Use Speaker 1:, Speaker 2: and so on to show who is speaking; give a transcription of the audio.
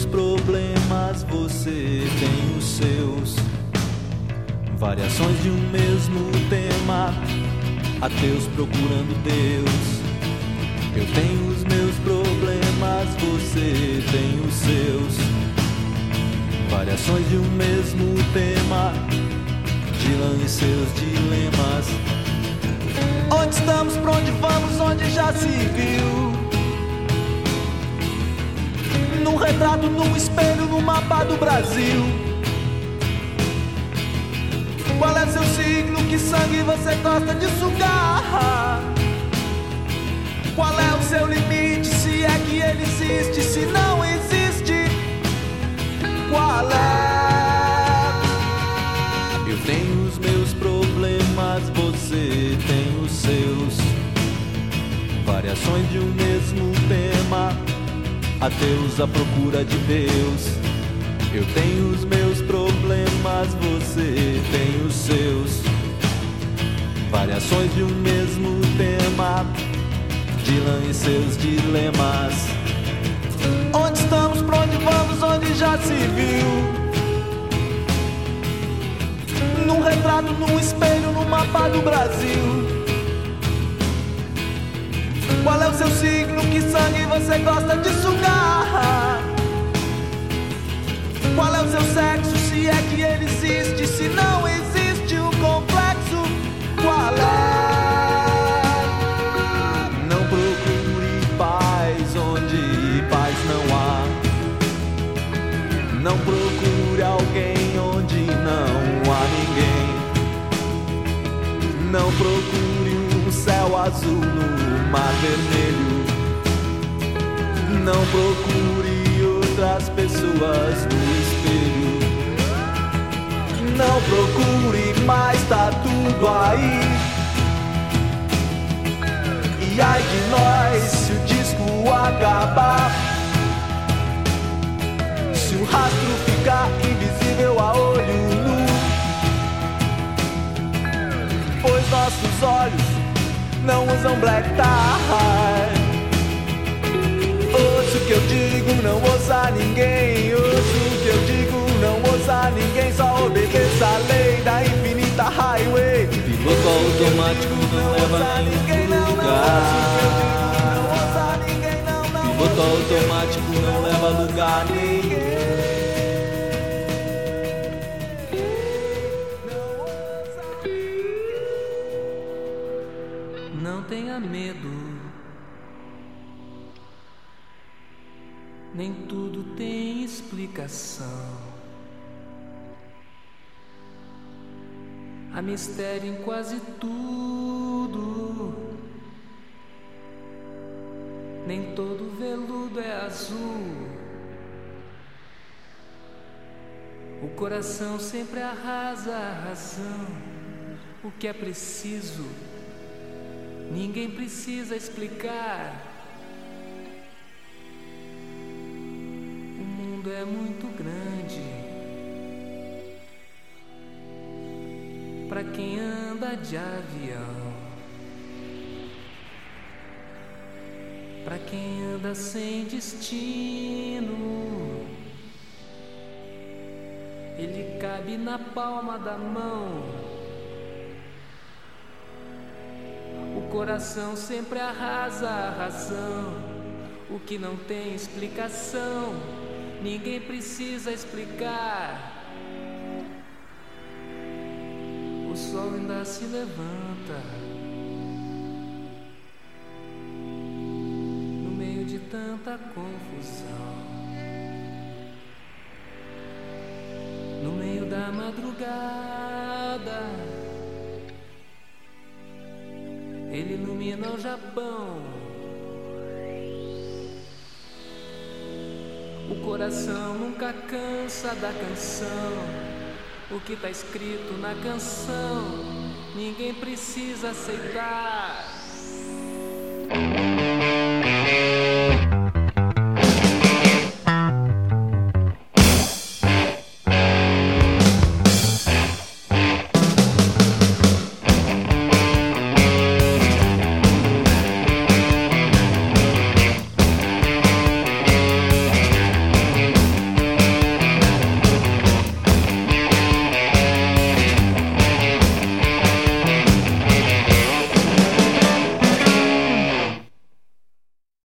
Speaker 1: meus problemas, você tem os seus. Variações de um mesmo tema, ateus procurando Deus. Eu tenho os meus problemas, você tem os seus. Variações de um mesmo tema, Dylan e seus dilemas. Onde estamos, pra onde vamos, onde já se viu? Num retrato, num espelho, no mapa do Brasil. Qual é seu signo, que sangue você gosta de sugar? Qual é o seu limite, se é que ele existe, se não existe? Qual é? Eu tenho os meus problemas, você tem os seus. Variações de um mesmo tema, ateus à procura de Deus. Eu tenho os meus problemas, você tem os seus. Variações de um mesmo tema, Dylan e seus dilemas. Onde estamos, pra onde vamos, onde já se viu? Num retrato, num espelho, no mapa do Brasil. Qual é o seu signo, que sangue você gosta de sugar? Qual é o seu sexo, se é que ele existe, se não existe o complexo? Qual é? Não procure paz onde paz não há. Não procure alguém onde não há ninguém. Não procure um céu azul no mar vermelho. Não procure outras pessoas no espelho. Não procure mais, tá tudo aí. E ai de nós se o disco acabar, se o rastro ficar invisível a olho nu, pois nossos olhos não usam black tie. Ouço o que eu digo, não ouça ninguém. Ouço o que eu digo, não ouça ninguém. Só obedeça a lei da infinita highway. Piloto automático não leva a nenhum lugar. Piloto automático não leva a lugar nenhum.
Speaker 2: Não tenha medo, nem tudo tem explicação. Há mistério em quase tudo. Nem todo veludo é azul. O coração sempre arrasa a razão. O que é preciso, ninguém precisa explicar. O mundo é muito grande para quem anda de avião, para quem anda sem destino. Ele cabe na palma da mão. O coração sempre arrasa a razão. O que não tem explicação, ninguém precisa explicar. O sol ainda se levanta no meio de tanta confusão. No meio da madrugada, ele ilumina o Japão. O coração nunca cansa da canção. O que tá escrito na canção, ninguém precisa aceitar.